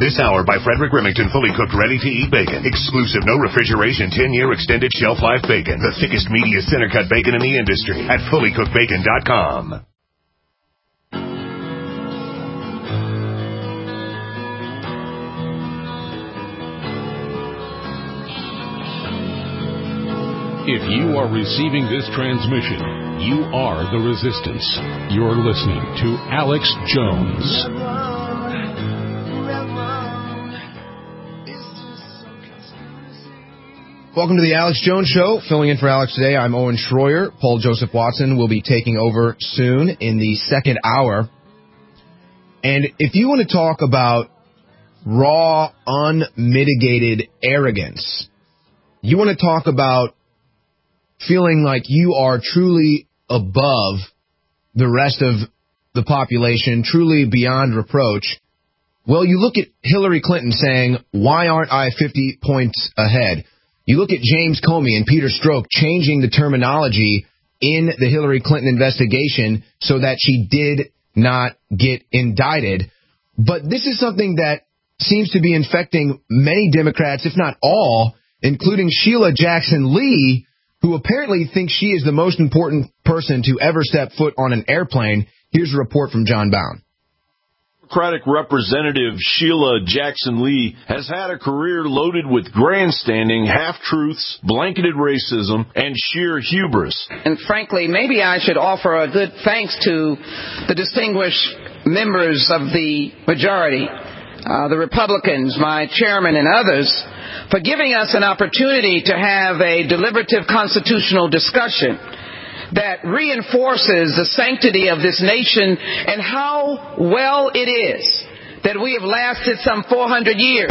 This hour by Frederick Remington, fully cooked, ready-to-eat bacon. Exclusive, no refrigeration, 10-year extended shelf life bacon. The thickest, meatiest center-cut bacon in the industry at fullycookedbacon.com. If you are receiving this transmission, you are the resistance. You're listening to Alex Jones. Welcome to the Alex Jones Show. Filling in for Alex today, I'm Owen Schroyer. Paul Joseph Watson will be taking over soon in the second hour. And if you want to talk about raw, unmitigated arrogance, you want to talk about feeling like you are truly above the rest of the population, truly beyond reproach, well, you look at Hillary Clinton saying, why aren't I 50 points ahead? You look at James Comey and Peter Strzok changing the terminology in the Hillary Clinton investigation so that she did not get indicted. But this is something that seems to be infecting many Democrats, if not all, including Sheila Jackson Lee, who apparently thinks she is the most important person to ever step foot on an airplane. Here's a report from John Bound. Democratic Representative Sheila Jackson Lee has had a career loaded with grandstanding, half-truths, blanketed racism, and sheer hubris. And frankly, maybe I should offer a good thanks to the distinguished members of the majority, the Republicans, my chairman, and others, for giving us an opportunity to have a deliberative constitutional discussion that reinforces the sanctity of this nation and how well it is that we have lasted some 400 years.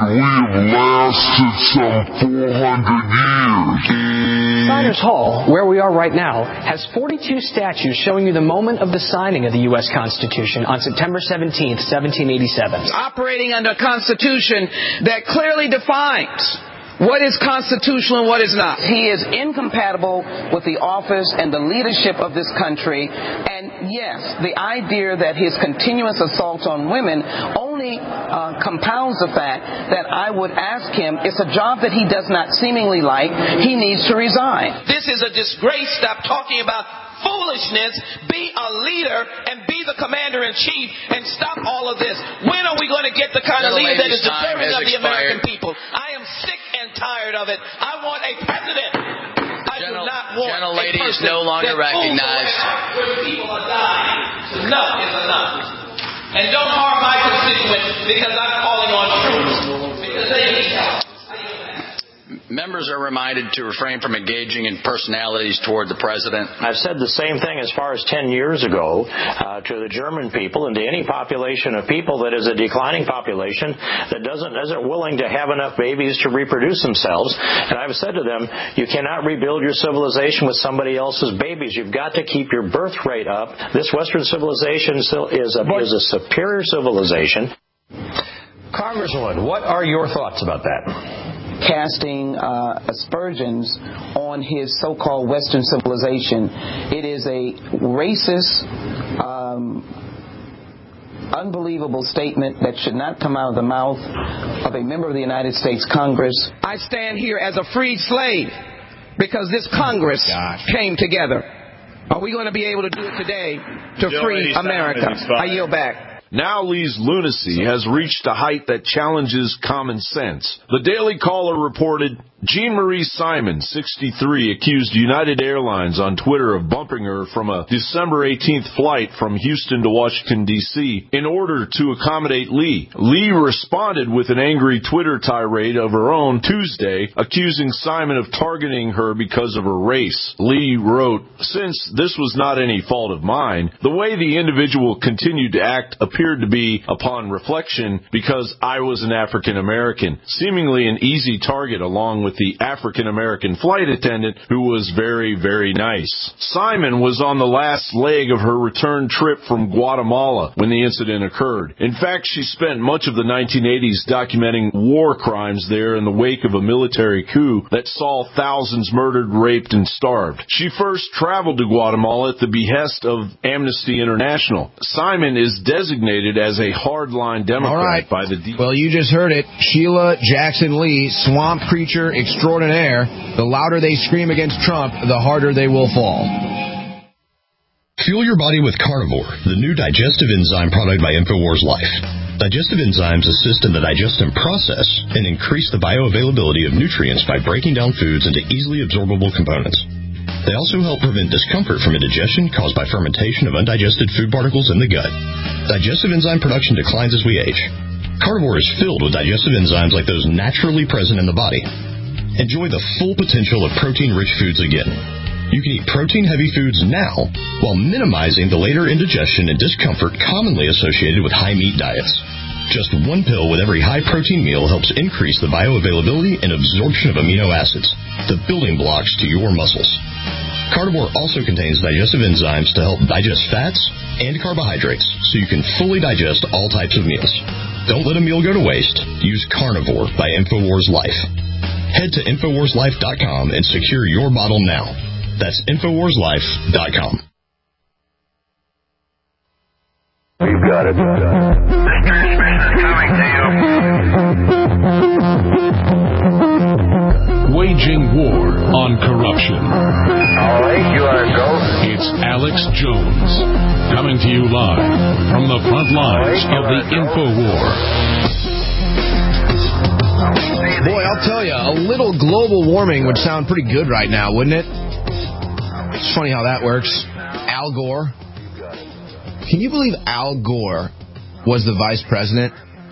Siders Hall, where we are right now, has 42 statues showing you the moment of the signing of the U.S. Constitution on September 17th, 1787. Operating under a Constitution that clearly defines what is constitutional and what is not. He is incompatible with the office and the leadership of this country. And yes, the idea that his continuous assaults on women only compounds the fact that I would ask him, it's a job that he does not seemingly like, he needs to resign. This is a disgrace. Stop talking about foolishness. Be a leader and be the commander-in-chief and stop all of this. When are we going to get the kind of leader that is deserving of the American people? I am sick and tired of it. I want a president. I do not want Gentle lady a is no longer recognized. Where people are dying. Enough is enough. And don't harm my constituents because I'm calling on troops because they need help. Members are reminded to refrain from engaging in personalities toward the president. I've said the same thing as far as 10 years ago to the German people and to any population of people that is a declining population that isn't willing to have enough babies to reproduce themselves. And I've said to them, you cannot rebuild your civilization with somebody else's babies. You've got to keep your birth rate up. This Western civilization is a superior civilization. Congresswoman, what are your thoughts about that? Casting aspersions on his so-called Western civilization. It is a racist, unbelievable statement that should not come out of the mouth of a member of the United States Congress. I stand here as a freed slave because this Congress came together. Are we going to be able to do it today to free America? I yield back. Now Lee's lunacy has reached a height that challenges common sense. The Daily Caller reported Jean Marie Simon, 63, accused United Airlines on Twitter of bumping her from a December 18th flight from Houston to Washington, D.C. in order to accommodate Lee. Lee responded with an angry Twitter tirade of her own Tuesday, accusing Simon of targeting her because of her race. Lee wrote, "Since this was not any fault of mine, the way the individual continued to act appeared to be, upon reflection, because I was an African American, seemingly an easy target along with with the African-American flight attendant, who was very, very nice. Simon was on the last leg of her return trip from Guatemala when the incident occurred. In fact, she spent much of the 1980s documenting war crimes there in the wake of a military coup that saw thousands murdered, raped, and starved. She first traveled to Guatemala at the behest of Amnesty International. Simon is designated as a hardline Democrat by the Well, you just heard it. Sheila Jackson Lee, swamp creature extraordinaire. The louder they scream against Trump, the harder they will fall. Fuel your body with Carnivore, the new digestive enzyme product by InfoWars Life. Digestive enzymes assist in the digestion process and increase the bioavailability of nutrients by breaking down foods into easily absorbable components. They also help prevent discomfort from indigestion caused by fermentation of undigested food particles in the gut. Digestive enzyme production declines as we age. Carnivore is filled with digestive enzymes like those naturally present in the body. Enjoy the full potential of protein-rich foods again. You can eat protein-heavy foods now while minimizing the later indigestion and discomfort commonly associated with high-meat diets. Just one pill with every high-protein meal helps increase the bioavailability and absorption of amino acids, the building blocks to your muscles. Carnivore also contains digestive enzymes to help digest fats and carbohydrates so you can fully digest all types of meals. Don't let a meal go to waste. Use Carnivore by InfoWars Life. Head to InfoWarsLife.com and secure your bottle now. That's InfoWarsLife.com. You got it. Waging war on corruption. All right, you are go. It's Alex Jones, coming to you live from the front lines of the InfoWar. Boy, I'll tell you, a little global warming would sound pretty good right now, wouldn't it? It's funny how that works. Al Gore. Can you believe Al Gore was the vice president?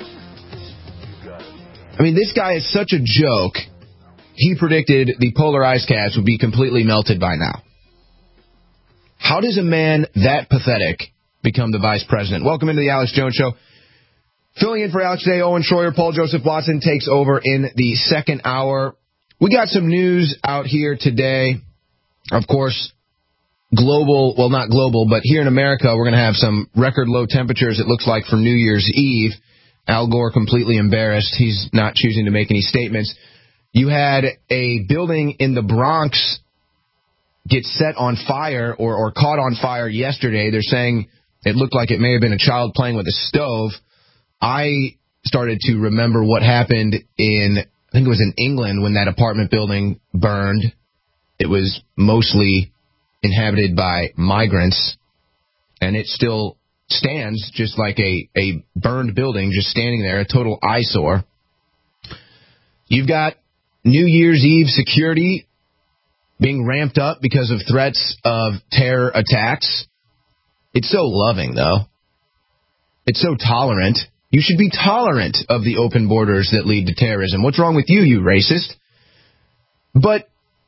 I mean, this guy is such a joke. He predicted the polar ice caps would be completely melted by now. How does a man that pathetic become the vice president? Welcome into the Alex Jones Show. Filling in for Alex today, Owen Schroyer. Paul Joseph Watson takes over in the second hour. We got some news out here today. Of course, global, well, not global, but here in America, we're going to have some record low temperatures, it looks like, for New Year's Eve. Al Gore completely embarrassed. He's not choosing to make any statements. You had a building in the Bronx get set on fire or caught on fire yesterday. They're saying it looked like it may have been a child playing with a stove. I started to remember what happened in, I think it was in England, when that apartment building burned. It was mostly inhabited by migrants, and it still stands just like a burned building, just standing there, a total eyesore. You've got New Year's Eve security being ramped up because of threats of terror attacks. It's so loving, though. It's so tolerant. You should be tolerant of the open borders that lead to terrorism. What's wrong with you, you racist? But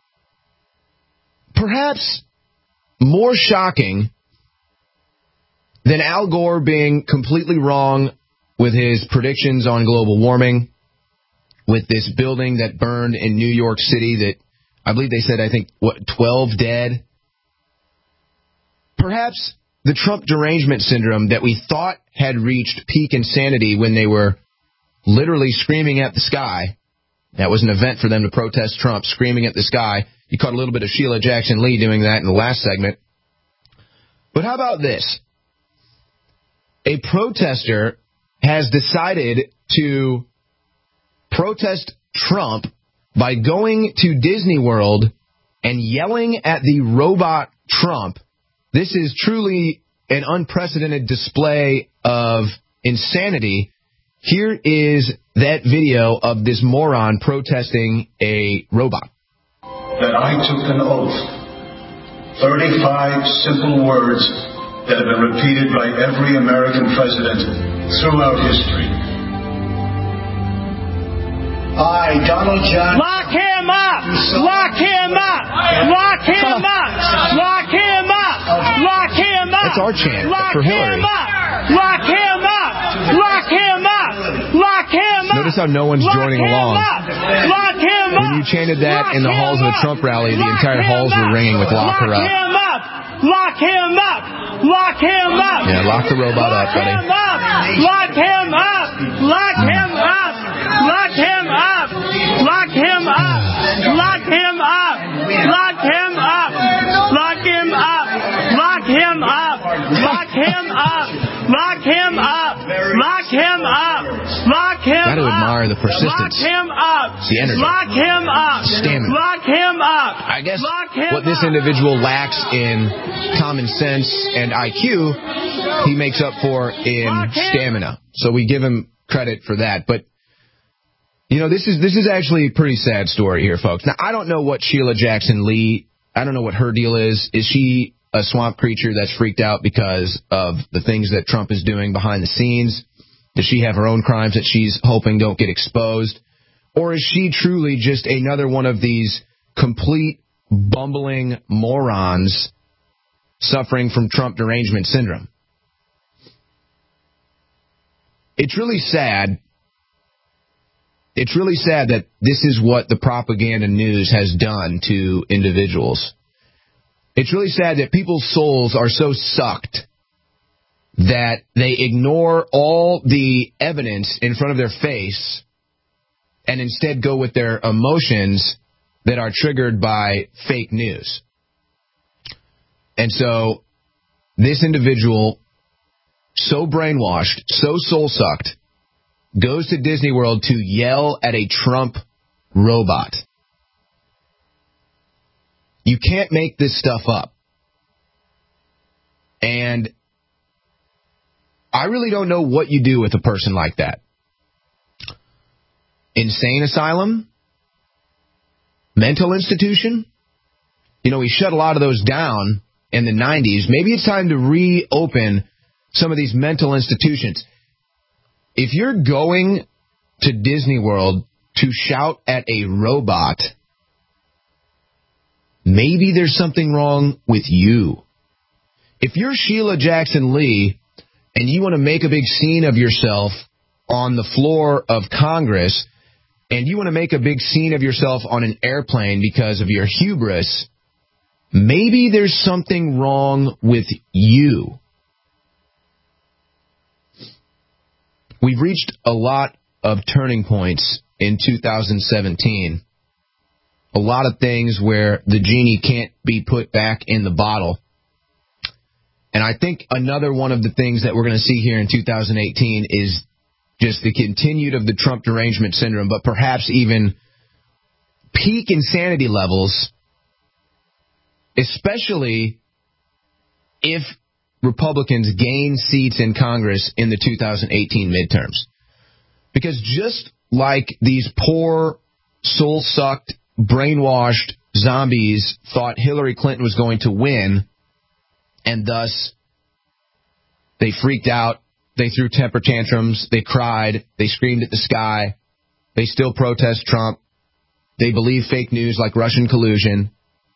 perhaps more shocking than Al Gore being completely wrong with his predictions on global warming, with this building that burned in New York City that I believe they said, 12 dead. Perhaps the Trump derangement syndrome that we thought had reached peak insanity when they were literally screaming at the sky. That was an event for them to protest Trump, screaming at the sky. You caught a little bit of Sheila Jackson Lee doing that in the last segment. But how about this? A protester has decided to protest Trump by going to Disney World and yelling at the robot Trump. This is truly an unprecedented display of insanity. Here is that video of this moron protesting a robot. That I took an oath. 35 simple words that have been repeated by every American president throughout history. I, Donald John... Lock him up! Lock him up! Lock him up! Lock him up! Lock him up! That's our chant for Hillary. Lock him up! Lock him up! Lock him up! Notice how no one's joining along. Lock him When you chanted that in the halls of a Trump rally, the entire halls were ringing with "Lock her up." Lock him up! Lock him up! Yeah, lock the robot up, buddy. Lock him up! Lock him up! Lock him up! Lock him up! Lock him up! Lock him up! Lock him up! Lock him up! Lock him up! Lock him up! Lock him up! Lock him up! Got to admire the persistence. Lock him up! The energy. Lock him up! Stamina. Lock him up! I guess what this individual lacks in common sense and IQ, he makes up for in stamina. So we give him credit for that. But, you know, this is actually a pretty sad story here, folks. Now, I don't know what Sheila Jackson Lee, I don't know what her deal is. Is she a swamp creature that's freaked out because of the things that Trump is doing behind the scenes? Does she have her own crimes that she's hoping don't get exposed? Or is she truly just another one of these complete bumbling morons suffering from Trump derangement syndrome? It's really sad. It's really sad that this is what the propaganda news has done to individuals. It's really sad that people's souls are so sucked that they ignore all the evidence in front of their face and instead go with their emotions that are triggered by fake news. And so this individual, so brainwashed, so soul-sucked, goes to Disney World to yell at a Trump robot. You can't make this stuff up. And I really don't know what you do with a person like that. Insane asylum? Mental institution? You know, we shut a lot of those down in the 90s. Maybe it's time to reopen some of these mental institutions. If you're going to Disney World to shout at a robot, maybe there's something wrong with you. If you're Sheila Jackson Lee and you want to make a big scene of yourself on the floor of Congress, and you want to make a big scene of yourself on an airplane because of your hubris, maybe there's something wrong with you. We've reached a lot of turning points in 2017. A lot of things where the genie can't be put back in the bottle. And I think another one of the things that we're going to see here in 2018 is just the continued of the Trump derangement syndrome, but perhaps even peak insanity levels, especially if Republicans gain seats in Congress in the 2018 midterms. Because just like these poor, soul-sucked, brainwashed zombies thought Hillary Clinton was going to win, and thus they freaked out, they threw temper tantrums, they cried, they screamed at the sky, they still protest Trump, they believe fake news like Russian collusion.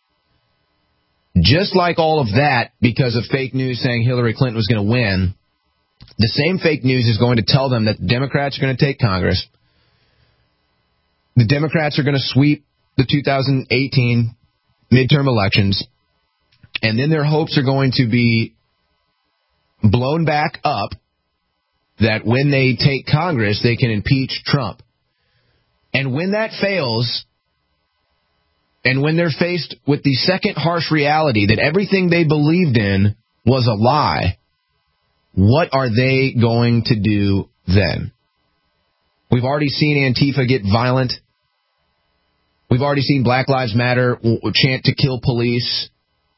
Just like all of that, because of fake news saying Hillary Clinton was going to win, the same fake news is going to tell them that the Democrats are going to take Congress. The Democrats are going to sweep the 2018 midterm elections, and then their hopes are going to be blown back up that when they take Congress, they can impeach Trump. And when that fails, and when they're faced with the second harsh reality that everything they believed in was a lie, what are they going to do then? We've already seen Antifa get violent. We've already seen Black Lives Matter chant to kill police.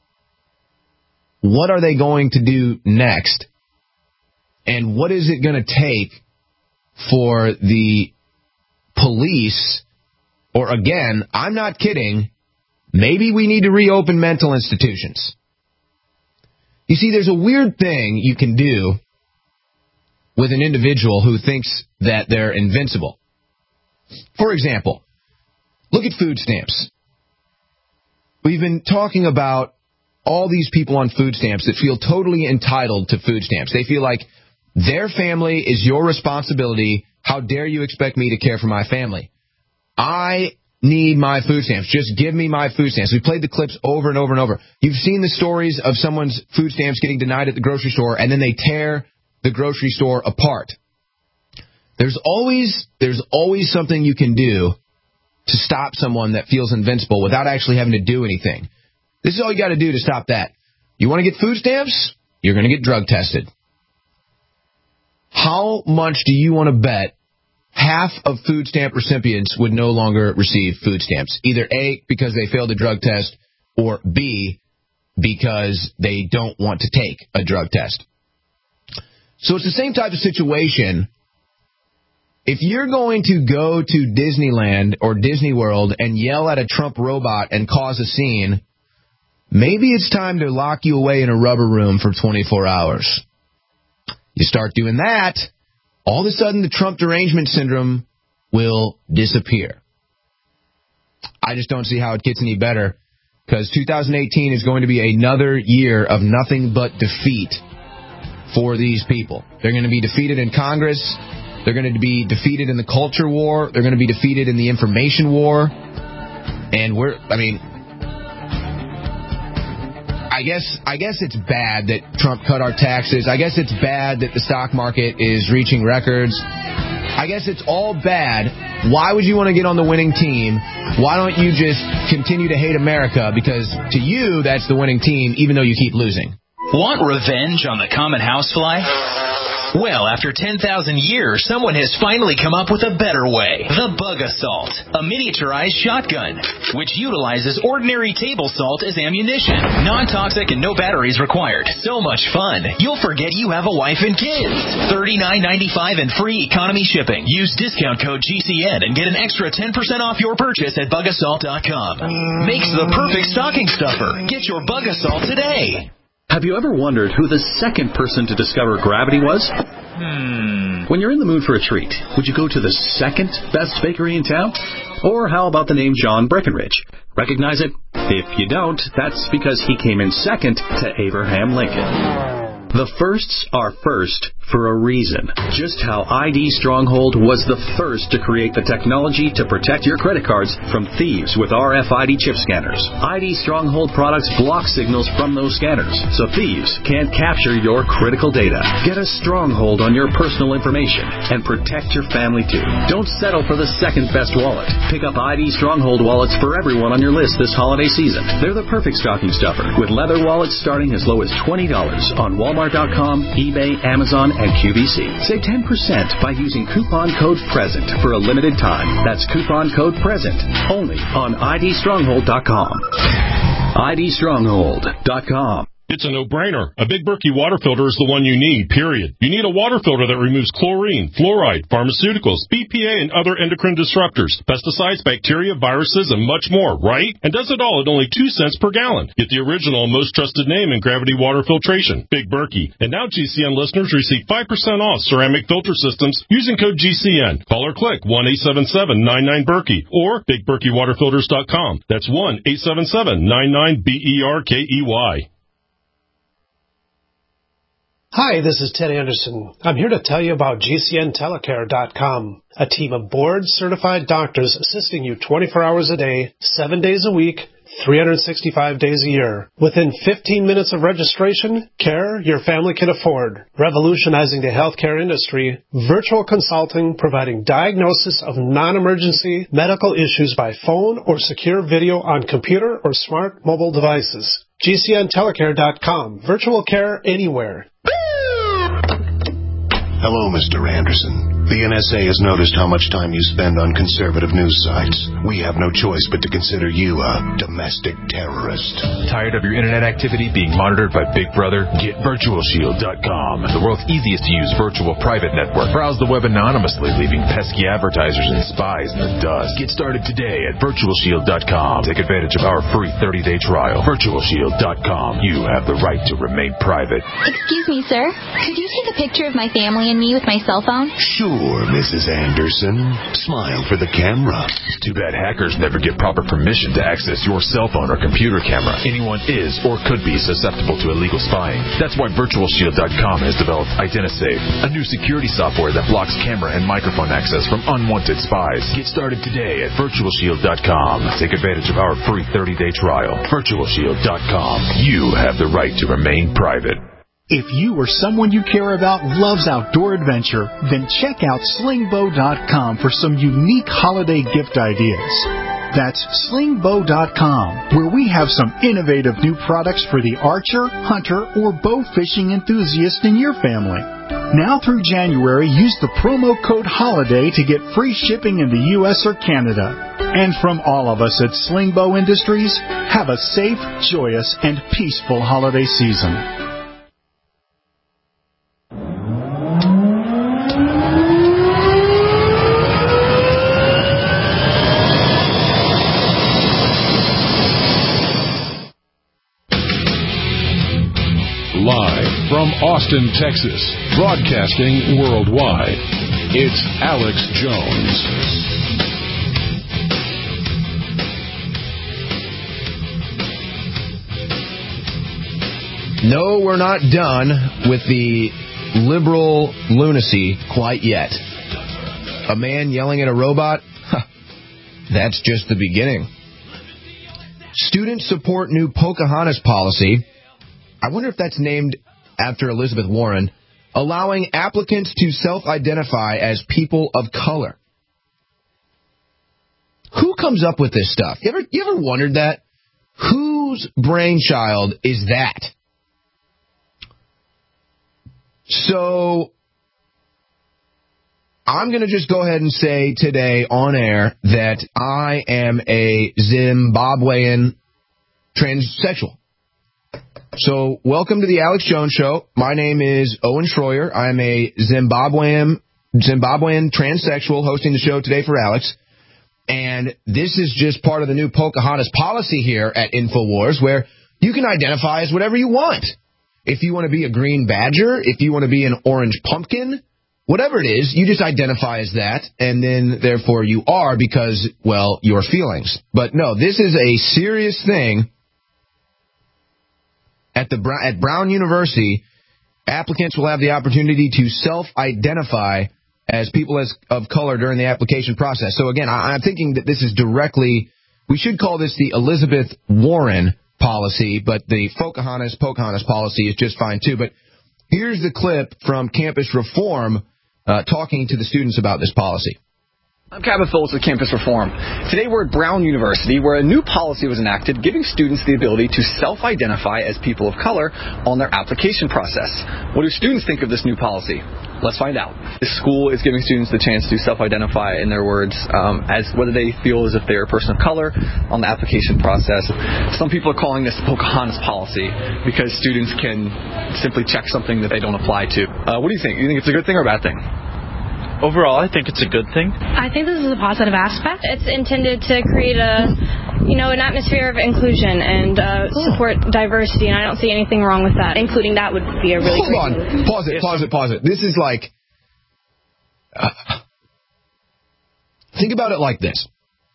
What are they going to do next? And what is it going to take for the police, or again, I'm not kidding, maybe we need to reopen mental institutions. You see, there's a weird thing you can do with an individual who thinks that they're invincible. For example, look at food stamps. We've been talking about all these people on food stamps that feel totally entitled to food stamps. They feel like their family is your responsibility. How dare you expect me to care for my family? I need my food stamps. Just give me my food stamps. We played the clips over and over and over. You've seen the stories of someone's food stamps getting denied at the grocery store, and then they tear the grocery store apart. There's always something you can do to stop someone that feels invincible without actually having to do anything. This is all you got to do to stop that. You want to get food stamps? You're going to get drug tested. How much do you want to bet half of food stamp recipients would no longer receive food stamps? Either A, because they failed a drug test, or B, because they don't want to take a drug test. So it's the same type of situation. If you're going to go to Disneyland or Disney World and yell at a Trump robot and cause a scene, maybe it's time to lock you away in a rubber room for 24 hours. You start doing that, all of a sudden the Trump derangement syndrome will disappear. I just don't see how it gets any better, because 2018 is going to be another year of nothing but defeat for these people. They're going to be defeated in Congress. They're going to be defeated in the culture war. They're going to be defeated in the information war. And I guess it's bad that Trump cut our taxes. I guess it's bad that the stock market is reaching records. I guess it's all bad. Why would you want to get on the winning team? Why don't you just continue to hate America? Because to you, that's the winning team, even though you keep losing. Want revenge on the common housefly? Well, after 10,000 years, someone has finally come up with a better way. The Bug Assault, a miniaturized shotgun, which utilizes ordinary table salt as ammunition. Non-toxic and no batteries required. So much fun, you'll forget you have a wife and kids. $39.95 and free economy shipping. Use discount code GCN and get an extra 10% off your purchase at bugassault.com. Makes the perfect stocking stuffer. Get your Bug Assault today. Have you ever wondered who the second person to discover gravity was? When you're in the mood for a treat, would you go to the second best bakery in town? Or how about the name John Breckenridge? Recognize it? If you don't, that's because he came in second to Abraham Lincoln. The firsts are first for a reason. Just how ID Stronghold was the first to create the technology to protect your credit cards from thieves with RFID chip scanners. ID Stronghold products block signals from those scanners, so thieves can't capture your critical data. Get a stronghold on your personal information and protect your family too. Don't settle for the second best wallet. Pick up ID Stronghold wallets for everyone on your list this holiday season. They're the perfect stocking stuffer, with leather wallets starting as low as $20 on Walmart.com, eBay, Amazon, and QVC. Save 10% by using coupon code PRESENT for a limited time. That's coupon code PRESENT only on IDStronghold.com. IDStronghold.com. It's a no-brainer. A Big Berkey water filter is the one you need, period. You need a water filter that removes chlorine, fluoride, pharmaceuticals, BPA, and other endocrine disruptors, pesticides, bacteria, viruses, and much more, right? And does it all at only 2 cents per gallon. Get the original and most trusted name in gravity water filtration, Big Berkey. And now GCN listeners receive 5% off ceramic filter systems using code GCN. Call or click 1-877-99-BERKEY or BigBerkeyWaterFilters.com. That's 1-877-99-BERKEY. Hi, this is Ted Anderson. I'm here to tell you about GCNTelecare.com, a team of board-certified doctors assisting you 24 hours a day, 7 days a week, 365 days a year. Within 15 minutes of registration, care your family can afford. Revolutionizing the healthcare industry, virtual consulting providing diagnosis of non-emergency medical issues by phone or secure video on computer or smart mobile devices. GCNTelecare.com. Virtual care anywhere. Hello, Mr. Anderson. The NSA has noticed how much time you spend on conservative news sites. We have no choice but to consider you a domestic terrorist. Tired of your internet activity being monitored by Big Brother? Get VirtualShield.com, the world's easiest to use virtual private network. Browse the web anonymously, leaving pesky advertisers and spies in the dust. Get started today at VirtualShield.com. Take advantage of our free 30-day trial. VirtualShield.com. You have the right to remain private. Excuse me, sir. Could you take a picture of my family and me with my cell phone? Sure. Sure, Mrs. Anderson. Smile for the camera. Too bad hackers never get proper permission to access your cell phone or computer camera. Anyone is or could be susceptible to illegal spying. That's why VirtualShield.com has developed IdentiSafe, a new security software that blocks camera and microphone access from unwanted spies. Get started today at VirtualShield.com. Take advantage of our free 30-day trial. VirtualShield.com. You have the right to remain private. If you or someone you care about loves outdoor adventure, then check out slingbow.com for some unique holiday gift ideas. That's slingbow.com, where we have some innovative new products for the archer, hunter, or bow fishing enthusiast in your family. Now through January, use the promo code HOLIDAY to get free shipping in the U.S. or Canada. And from all of us at Slingbow Industries, have a safe, joyous, and peaceful holiday season. Live from Austin, Texas, broadcasting worldwide, it's Alex Jones. No, we're not done with the liberal lunacy quite yet. A man yelling at a robot? That's just the beginning. Students support new Pocahontas policy. I wonder if that's named after Elizabeth Warren, allowing applicants to self-identify as people of color. Who comes up with this stuff? You ever wondered that? Whose brainchild is that? So, I'm going to just go ahead and say today on air that I am a Zimbabwean transsexual. So, welcome to the Alex Jones Show. My name is Owen Schroyer. I'm a Zimbabwean transsexual hosting the show today for Alex. And this is just part of the new Pocahontas policy here at InfoWars, where you can identify as whatever you want. If you want to be a green badger, if you want to be an orange pumpkin, whatever it is, you just identify as that, and then, therefore, you are because, well, your feelings. But no, this is a serious thing. At Brown University, applicants will have the opportunity to self-identify as people of color during the application process. So, again, I'm thinking that this is directly, we should call this the Elizabeth Warren policy, but the Pocahontas policy is just fine, too. But here's the clip from Campus Reform talking to the students about this policy. I'm Cabot Phillips with Campus Reform. Today we're at Brown University, where a new policy was enacted giving students the ability to self-identify as people of color on their application process. What do students think of this new policy? Let's find out. This school is giving students the chance to self-identify, in their words, as whether they feel as if they're a person of color on the application process. Some people are calling this the Pocahontas policy because students can simply check something that they don't apply to. What do you think? Do you think it's a good thing or a bad thing? Overall, I think it's a good thing. I think this is a positive aspect. It's intended to create an atmosphere of inclusion and support diversity, and I don't see anything wrong with that. Including that would be a really Hold on. Pause it. This is like... think about it like this.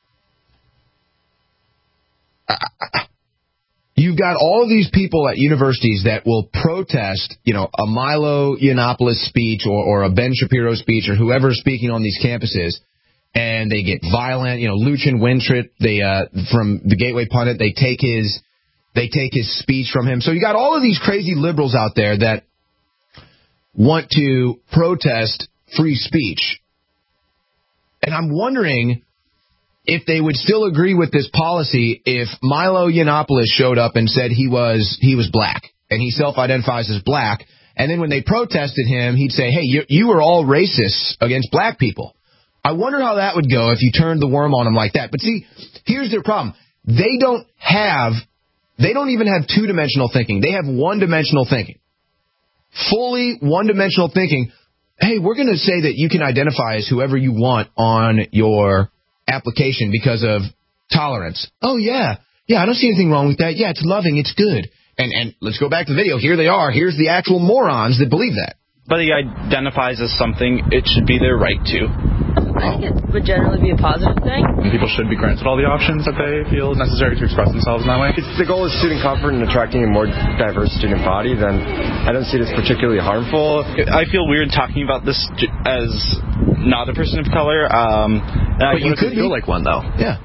You've got all of these people at universities that will protest, a Milo Yiannopoulos speech or a Ben Shapiro speech or whoever's speaking on these campuses, and they get violent. Lucien Wintrip, from the Gateway Pundit, they take his speech from him. So you got all of these crazy liberals out there that want to protest free speech. And I'm wondering if they would still agree with this policy if Milo Yiannopoulos showed up and said he was black and he self-identifies as black, and then when they protested him, he'd say, hey, you are all racists against black people. I wonder how that would go if you turned the worm on them like that. But see, here's their problem. They don't even have two-dimensional thinking. They have one-dimensional thinking. Fully one-dimensional thinking. Hey, we're going to say that you can identify as whoever you want on your application because of tolerance. Oh, yeah, I don't see anything wrong with that. Yeah, it's loving, it's good. And let's go back to the video. Here they are. Here's the actual morons that believe that. somebody identifies as something, it should be their right to. I think it would generally be a positive thing. People should be granted all the options that they feel is necessary to express themselves in that way. If the goal is student comfort and attracting a more diverse student body, then I don't see it as particularly harmful. I feel weird talking about this as not a person of color. But you could feel like one, though. Yeah.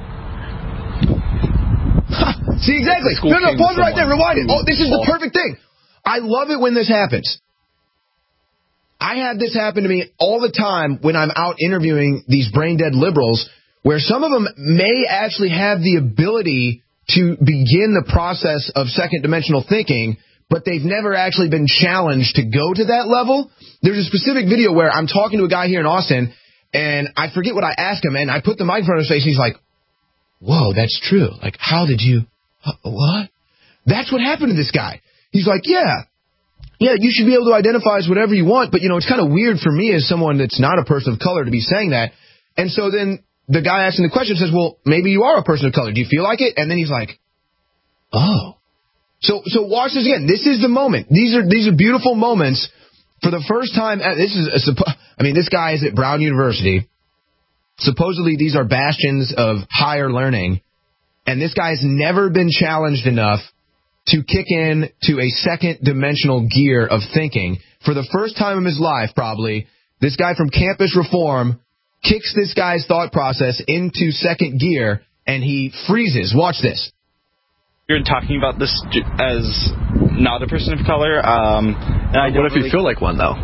See, exactly. No, pause right there. Rewind it. Oh, this is the perfect thing. I love it when this happens. I have this happen to me all the time when I'm out interviewing these brain-dead liberals, where some of them may actually have the ability to begin the process of second-dimensional thinking, but they've never actually been challenged to go to that level. There's a specific video where I'm talking to a guy here in Austin, and I forget what I asked him, and I put the mic in front of his face, and he's like, whoa, that's true. Like, how did you... What? That's what happened to this guy. He's like, yeah, you should be able to identify as whatever you want, but, it's kind of weird for me as someone that's not a person of color to be saying that. And so then the guy asking the question says, well, maybe you are a person of color. Do you feel like it? And then he's like, oh. So watch this again. This is the moment. These are beautiful moments. For the first time, this guy is at Brown University. Supposedly these are bastions of higher learning. And this guy has never been challenged enough to kick in to a second-dimensional gear of thinking. For the first time in his life, probably, this guy from Campus Reform kicks this guy's thought process into second gear, and he freezes. Watch this. You're talking about this as not a person of color. What if you feel like one, though?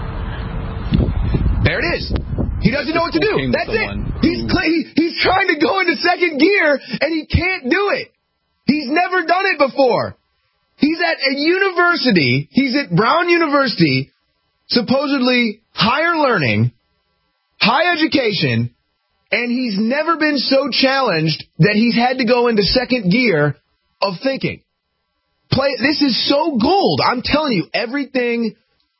There it is. He doesn't know what to do. That's it. He's trying to go into second gear, and he can't do it. He's never done it before. He's at a university. He's at Brown University, supposedly higher learning, high education, and he's never been so challenged that he's had to go into second gear of thinking. This is so gold. I'm telling you, everything...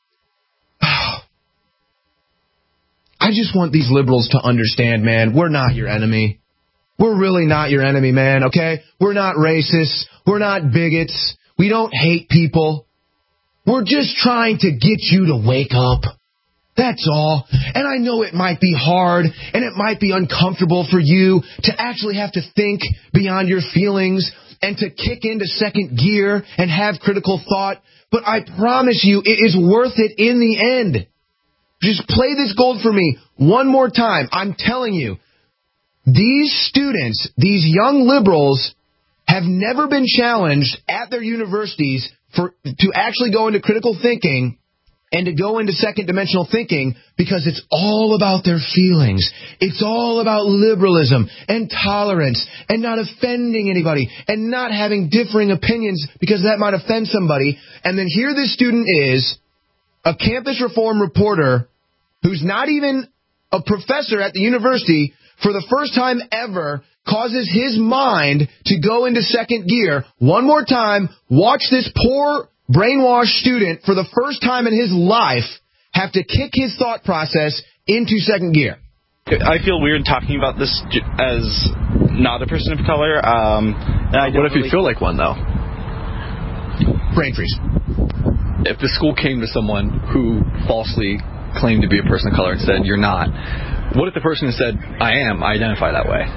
I just want these liberals to understand, man, we're not your enemy. We're really not your enemy, man, okay? We're not racists. We're not bigots. We don't hate people. We're just trying to get you to wake up. That's all. And I know it might be hard and it might be uncomfortable for you to actually have to think beyond your feelings and to kick into second gear and have critical thought. But I promise you, it is worth it in the end. Just play this gold for me one more time. I'm telling you, these students, these young liberals, have never been challenged at their universities to actually go into critical thinking and to go into second-dimensional thinking because it's all about their feelings. It's all about liberalism and tolerance and not offending anybody and not having differing opinions because that might offend somebody. And then here this student is, a Campus Reform reporter who's not even a professor at the university, for the first time ever, causes his mind to go into second gear. One more time, watch this poor brainwashed student, for the first time in his life, have to kick his thought process into second gear. I feel weird talking about this as not a person of color. What if you feel like one, though? Brain freeze. If the school came to someone who falsely claimed to be a person of color and said, you're not, what if the person said, I am, I identify that way?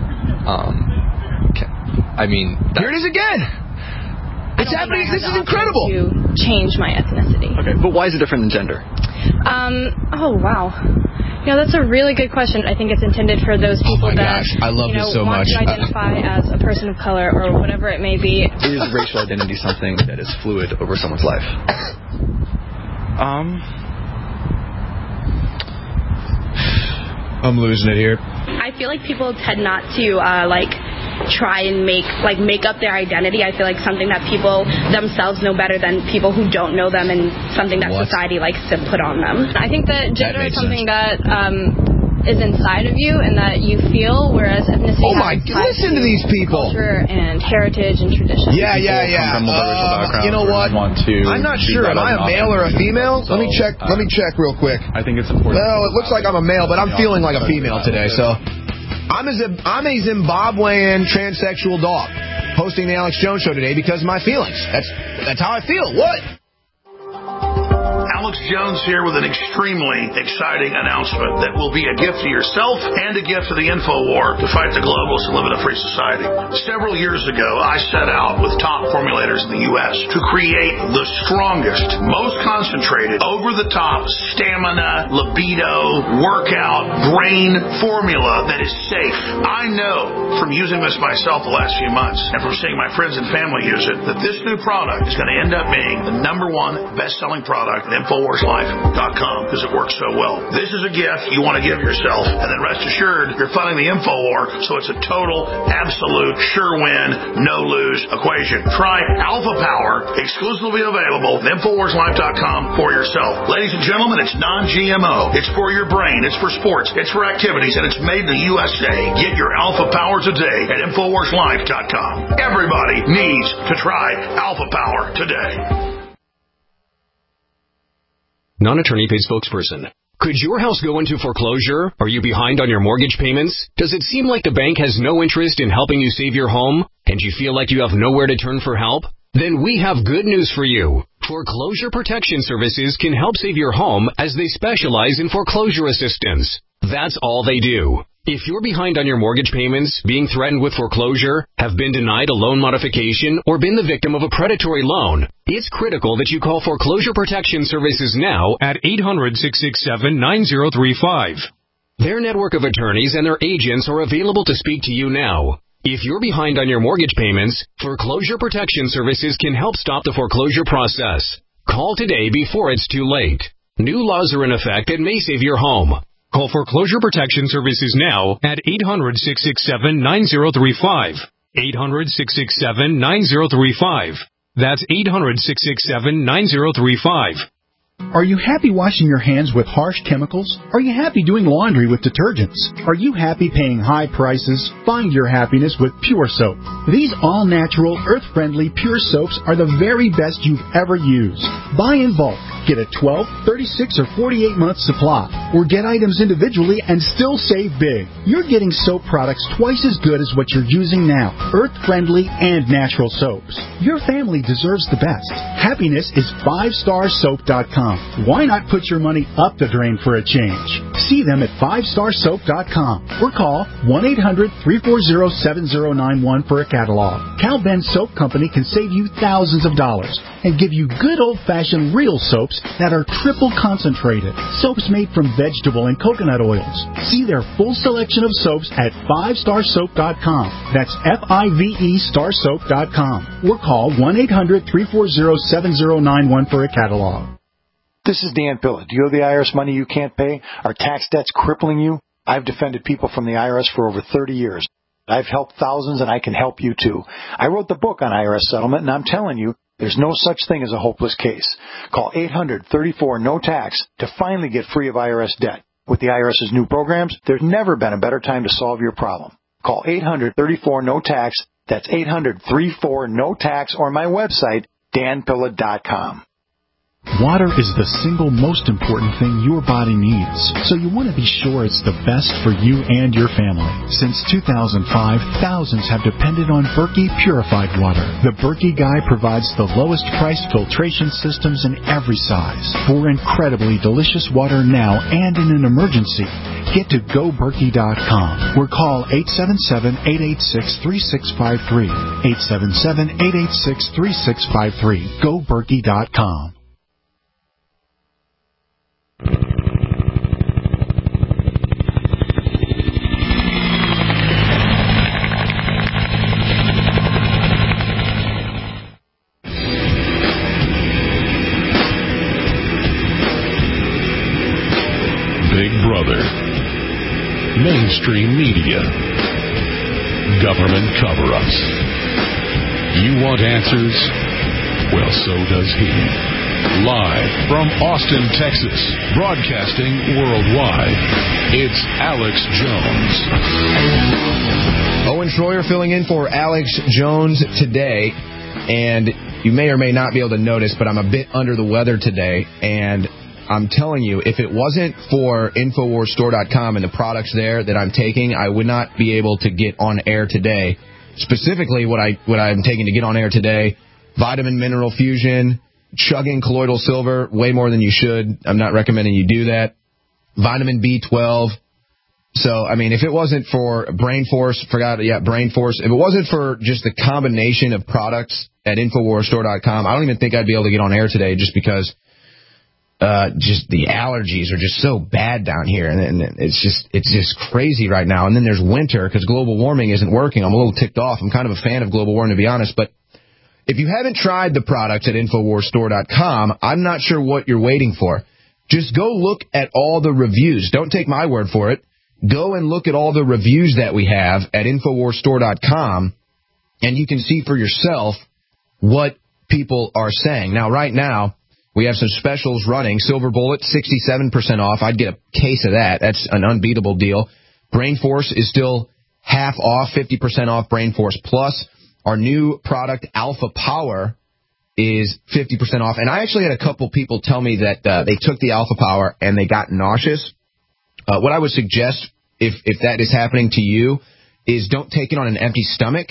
Here it is again. It's happening. This is incredible. To change my ethnicity. Okay, but why is it different than gender? Oh, wow. That's a really good question. I think it's intended for those people that I love this so want much. to identify as a person of color or whatever it may be. Is racial identity something that is fluid over someone's life? I'm losing it here. I feel like people tend not to try and make up their identity. I feel like something that people themselves know better than people who don't know them, and something that society likes to put on them. I think that gender is something that is inside of you and that you feel, whereas ethnicity listen to these people. Culture and heritage and tradition. Yeah. You know what? I'm not sure. Am I a male or a female? Let me check real quick. I think it's important. Well, it looks like I'm a male, but I'm feeling like a female today, so... I'm a Zimbabwean transsexual dog hosting the Alex Jones Show today because of my feelings. That's how I feel. What? Alex Jones here with an extremely exciting announcement that will be a gift to yourself and a gift to the InfoWar to fight the globalists and live in a free society. Several years ago, I set out with top formulators in the U.S. to create the strongest, most concentrated, over-the-top stamina, libido, workout, brain formula that is safe. I know from using this myself the last few months and from seeing my friends and family use it that this new product is going to end up being the #1 best-selling product at InfoWarsLife.com because it works so well. This is a gift you want to give yourself, and then rest assured you're funding the InfoWar, so it's a total, absolute, sure win, no-lose equation. Try Alpha Power, exclusively available at InfoWarsLife.com for yourself. Ladies and gentlemen, it's non-GMO. It's for your brain. It's for sports. It's for activities, and it's made in the USA. Get your Alpha Power today at InfoWarsLife.com. Everybody needs to try Alpha Power today. Non-attorney paid spokesperson. Could your house go into foreclosure? Are you behind on your mortgage payments? Does it seem like the bank has no interest in helping you save your home? And you feel like you have nowhere to turn for help? Then we have good news for you. Foreclosure Protection Services can help save your home as they specialize in foreclosure assistance. That's all they do. If you're behind on your mortgage payments, being threatened with foreclosure, have been denied a loan modification, or been the victim of a predatory loan, it's critical that you call Foreclosure Protection Services now at 800-667-9035. Their network of attorneys and their agents are available to speak to you now. If you're behind on your mortgage payments, Foreclosure Protection Services can help stop the foreclosure process. Call today before it's too late. New laws are in effect that may save your home. Call Foreclosure Protection Services now at 800-667-9035. 800-667-9035. That's 800-667-9035. Are you happy washing your hands with harsh chemicals? Are you happy doing laundry with detergents? Are you happy paying high prices? Find your happiness with Pure Soap. These all-natural, earth-friendly Pure Soaps are the very best you've ever used. Buy in bulk. Get a 12, 36, or 48-month supply. Or get items individually and still save big. You're getting soap products twice as good as what you're using now. Earth-friendly and natural soaps. Your family deserves the best. Happiness is 5starsoap.com. Why not put your money up the drain for a change? See them at 5starsoap.com or call 1-800-340-7091 for a catalog. Cal Ben Soap Company can save you thousands of dollars and give you good old-fashioned real soaps that are triple concentrated. Soaps made from vegetable and coconut oils. See their full selection of soaps at 5starsoap.com. That's F-I-V-E starsoap.com. Or call 1-800-340-7091 for a catalog. This is Dan Pilla. Do you owe the IRS money you can't pay? Are tax debts crippling you? I've defended people from the IRS for over 30 years. I've helped thousands, and I can help you too. I wrote the book on IRS settlement, and I'm telling you, there's no such thing as a hopeless case. Call 800-34-NO-TAX to finally get free of IRS debt. With the IRS's new programs, there's never been a better time to solve your problem. Call 800-34-NO-TAX. That's 800-34-NO-TAX, or my website, danpilla.com. Water is the single most important thing your body needs, so you want to be sure it's the best for you and your family. Since 2005, thousands have depended on Berkey purified water. The Berkey Guy provides the lowest priced filtration systems in every size for incredibly delicious water now and in an emergency. Get to GoBerkey.com or call 877-886-3653. 877-886-3653. GoBerkey.com. Big Brother, mainstream media, government cover-ups. You want answers? Well, so does he. Live from Austin, Texas, broadcasting worldwide, it's Alex Jones. Owen Schroyer filling in for Alex Jones today, and you may or may not be able to notice, but I'm a bit under the weather today, and I'm telling you, if it wasn't for InfoWarsStore.com and the products there that I'm taking, I would not be able to get on air today. Specifically, what I'm taking to get on air today, Vitamin Mineral Fusion, chugging colloidal silver way more than you should. I'm not recommending you do that. Vitamin B12. So, I mean, if it wasn't for Brain Force, Brain Force, if it wasn't for just the combination of products at InfoWarsStore.com, I don't even think I'd be able to get on air today just because just the allergies are just so bad down here. And it's just crazy right now. And then there's winter because global warming isn't working. I'm a little ticked off. I'm kind of a fan of global warming, to be honest. But if you haven't tried the products at InfoWarsStore.com, I'm not sure what you're waiting for. Just go look at all the reviews. Don't take my word for it. Go and look at all the reviews that we have at InfoWarsStore.com, and you can see for yourself what people are saying. Now, right now, we have some specials running. Silver Bullet, 67% off. I'd get a case of that. That's an unbeatable deal. Brain Force is still half off, 50% off Brain Force Plus. Our new product, Alpha Power, is 50% off. And I actually had a couple people tell me that they took the Alpha Power and they got nauseous. What I would suggest, if that is happening to you, is don't take it on an empty stomach,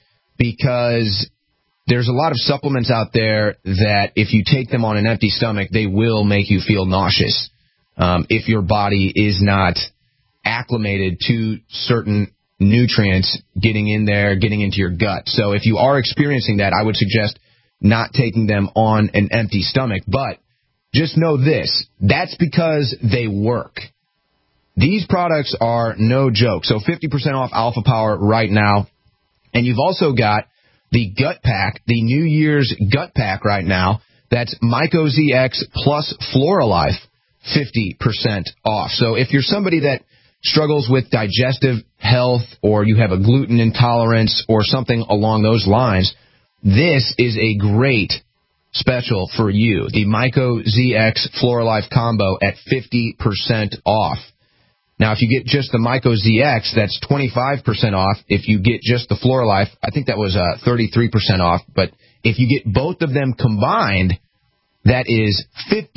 because there's a lot of supplements out there that if you take them on an empty stomach, they will make you feel nauseous if your body is not acclimated to certain nutrients getting in there, getting into your gut. So if you are experiencing that, I would suggest not taking them on an empty stomach. But just know this, that's because they work. These products are no joke. So 50% off Alpha Power right now. And you've also got the Gut Pack, the New Year's Gut Pack right now. That's MycoZX plus Floralife, 50% off. So if you're somebody that struggles with digestive health, or you have a gluten intolerance or something along those lines, this is a great special for you. The MycoZX Floralife combo at 50% off. Now, if you get just the MycoZX, that's 25% off. If you get just the Floralife, I think that was 33% off. But if you get both of them combined, that is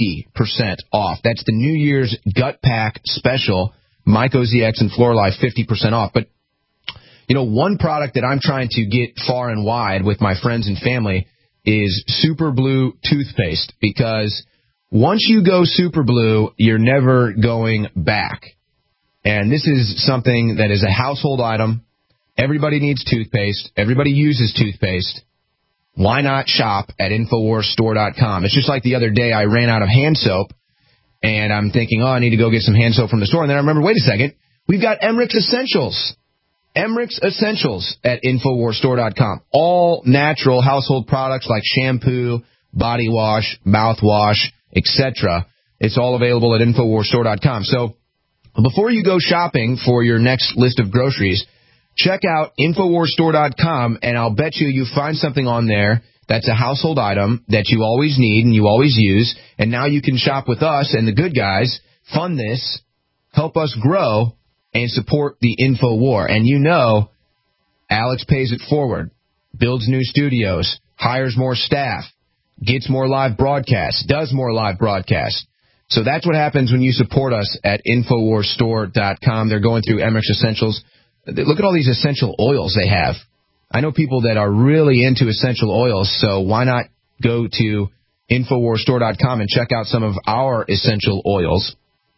50% off. That's the New Year's Gut Pack special, MycoZX and Floralife, 50% off. But, you know, one product that I'm trying to get far and wide with my friends and family is Super Blue toothpaste, because once you go Super Blue, you're never going back. And this is something that is a household item. Everybody needs toothpaste. Everybody uses toothpaste. Why not shop at InfoWarsStore.com? It's just like the other day I ran out of hand soap, and I'm thinking, I need to go get some hand soap from the store. And then I remember, wait a second, we've got Emmerich Essentials. Emmerich Essentials at InfoWarsStore.com. All natural household products like shampoo, body wash, mouthwash, etc. It's all available at InfoWarsStore.com. So before you go shopping for your next list of groceries, check out InfoWarsStore.com, and I'll bet you find something on there that's a household item that you always need and you always use. And now you can shop with us and the good guys, fund this, help us grow, and support the InfoWar. And you know, Alex pays it forward, builds new studios, hires more staff, gets more live broadcasts, does more live broadcasts. So that's what happens when you support us at InfoWarsStore.com. They're going through Emmerich Essentials. Look at all these essential oils they have. I know people that are really into essential oils, so why not go to InfoWarsStore.com and check out some of our essential oils.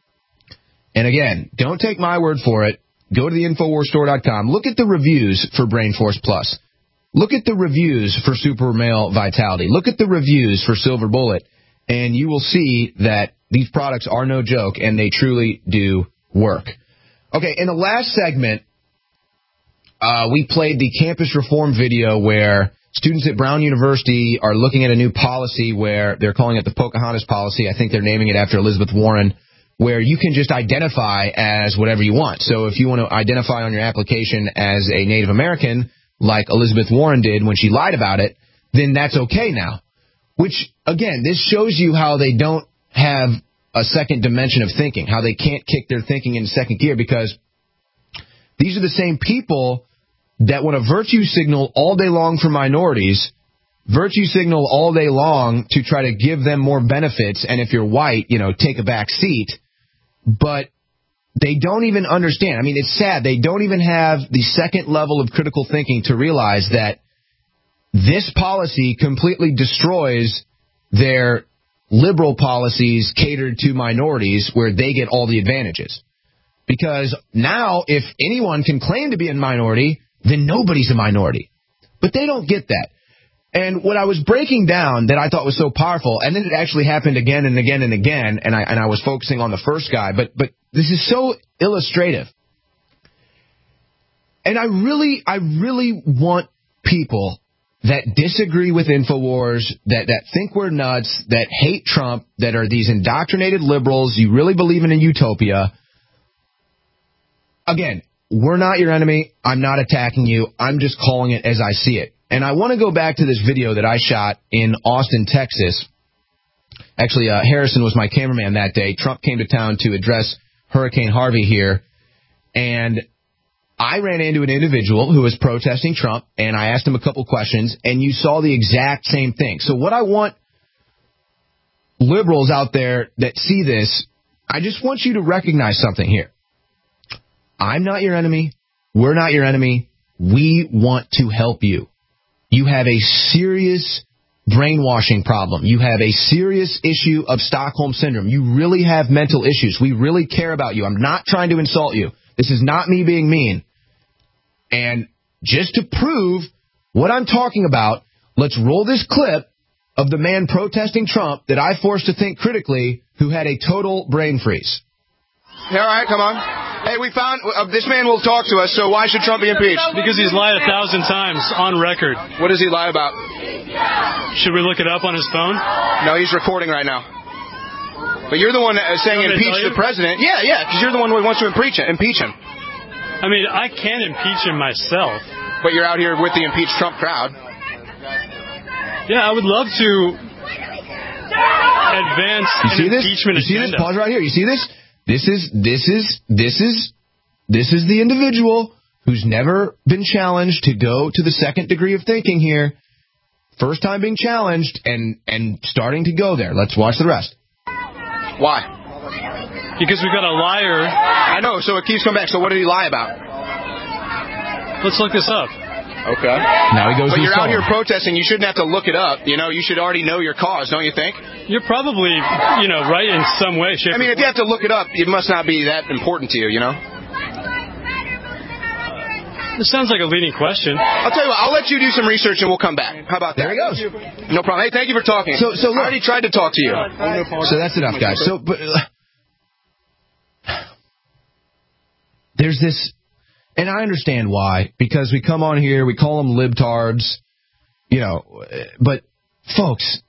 And again, don't take my word for it. Go to the InfoWarsStore.com. Look at the reviews for Brain Force Plus. Look at the reviews for Super Male Vitality. Look at the reviews for Silver Bullet, and you will see that these products are no joke, and they truly do work. Okay, in the last segment, we played the campus reform video where students at Brown University are looking at a new policy where they're calling it the Pocahontas policy. I think they're naming it after Elizabeth Warren, where you can just identify as whatever you want. So if you want to identify on your application as a Native American, like Elizabeth Warren did when she lied about it, then that's okay now. Which, again, this shows you how they don't have a second dimension of thinking, how they can't kick their thinking into second gear, because these are the same people that want to virtue signal all day long for minorities, virtue signal all day long to try to give them more benefits, and if you're white, take a back seat. But they don't even understand. I mean, it's sad. They don't even have the second level of critical thinking to realize that this policy completely destroys their liberal policies catered to minorities where they get all the advantages. Because now, if anyone can claim to be a minority, then nobody's a minority. But they don't get that. And what I was breaking down that I thought was so powerful, and then it actually happened again and again and again, and I was focusing on the first guy, but this is so illustrative. And I really want people that disagree with InfoWars, that think we're nuts, that hate Trump, that are these indoctrinated liberals, you really believe in a utopia. Again, we're not your enemy. I'm not attacking you. I'm just calling it as I see it. And I want to go back to this video that I shot in Austin, Texas. Actually, Harrison was my cameraman that day. Trump came to town to address Hurricane Harvey here. And I ran into an individual who was protesting Trump, and I asked him a couple questions, and you saw the exact same thing. So what I want liberals out there that see this, I just want you to recognize something here. I'm not your enemy. We're not your enemy. We want to help you. You have a serious brainwashing problem. You have a serious issue of Stockholm Syndrome. You really have mental issues. We really care about you. I'm not trying to insult you. This is not me being mean. And just to prove what I'm talking about, let's roll this clip of the man protesting Trump that I forced to think critically, who had a total brain freeze. All right, come on. Hey, we found this man will talk to us, so why should Trump be impeached? Because he's lied 1,000 times on record. What does he lie about? Should we look it up on his phone? No, he's recording right now. But you're the one saying impeach the president. Yeah, because you're the one who wants to impeach him. I mean, I can't impeach him myself. But you're out here with the impeach Trump crowd. Yeah, I would love to advance an impeachment agenda. You see this? Pause right here. You see this? This is the individual who's never been challenged to go to the second degree of thinking here. First time being challenged and starting to go there. Let's watch the rest. Why? Because we've got a liar. I know, so it keeps coming back. So what did he lie about? Let's look this up. Okay. Now he goes. But you're out here protesting. You shouldn't have to look it up. You know, you should already know your cause, don't you think? You're probably, right in some way, shape. I mean, if you have to look it up, it must not be that important to you, you know? This sounds like a leading question. I'll tell you what, I'll let you do some research and we'll come back. How about that? There he goes. No problem. Hey, thank you for talking. So look, I already tried to talk to you. So that's enough, guys. So, but there's this, and I understand why, because we come on here, we call them libtards, but folks,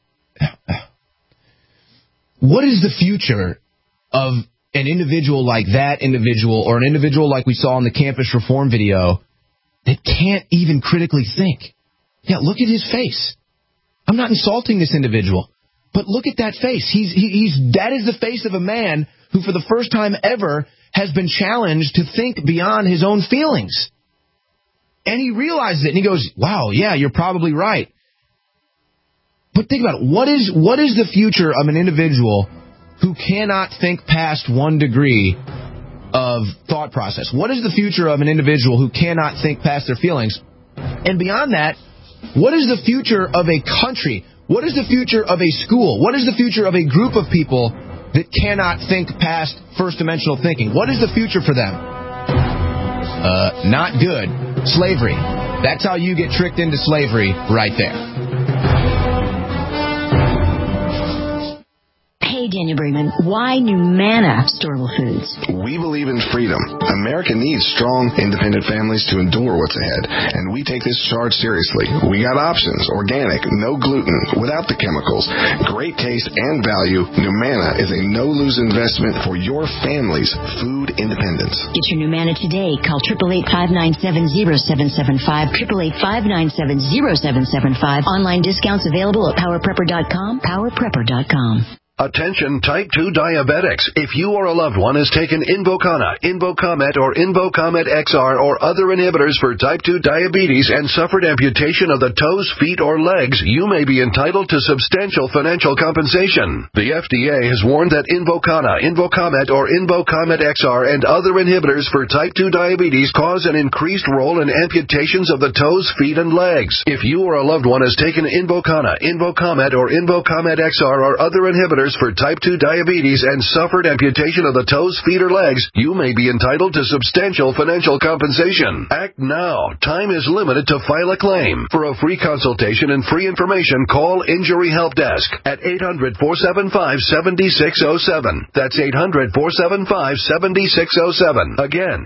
what is the future of an individual like that individual, or an individual like we saw in the campus reform video, that can't even critically think? Yeah, look at his face. I'm not insulting this individual, but look at that face. That is the face of a man who, for the first time ever, has been challenged to think beyond his own feelings. And he realizes it, and he goes, wow, yeah, you're probably right. But think about it. What is the future of an individual who cannot think past 1 degree of thought process? What is the future of an individual who cannot think past their feelings? And beyond that, what is the future of a country? What is the future of a school? What is the future of a group of people that cannot think past first-dimensional thinking? What is the future for them? Not good. Slavery. That's how you get tricked into slavery right there. Hey, Daniel Brinkman, why Numana Storable Foods? We believe in freedom. America needs strong, independent families to endure what's ahead, and we take this charge seriously. We got options: organic, no gluten, without the chemicals, great taste and value. Numana is a no-lose investment for your family's food independence. Get your Numana today. Call 888-597-0775, 888-597-0775. Online discounts available at PowerPrepper.com, PowerPrepper.com. Attention type 2 diabetics. If you or a loved one has taken Invokana, Invocomet, or Invocomet XR or other inhibitors for type 2 diabetes and suffered amputation of the toes, feet, or legs, you may be entitled to substantial financial compensation. The FDA has warned that Invokana, Invocomet, or Invocomet XR and other inhibitors for type 2 diabetes cause an increased role in amputations of the toes, feet, and legs. If you or a loved one has taken Invokana, Invocomet, or Invocomet XR or other inhibitors for type 2 diabetes and suffered amputation of the toes, feet, or legs, you may be entitled to substantial financial compensation. Act now. Time is limited to file a claim. For a free consultation and free information, call Injury Help Desk at 800-475-7607. That's 800-475-7607. Again,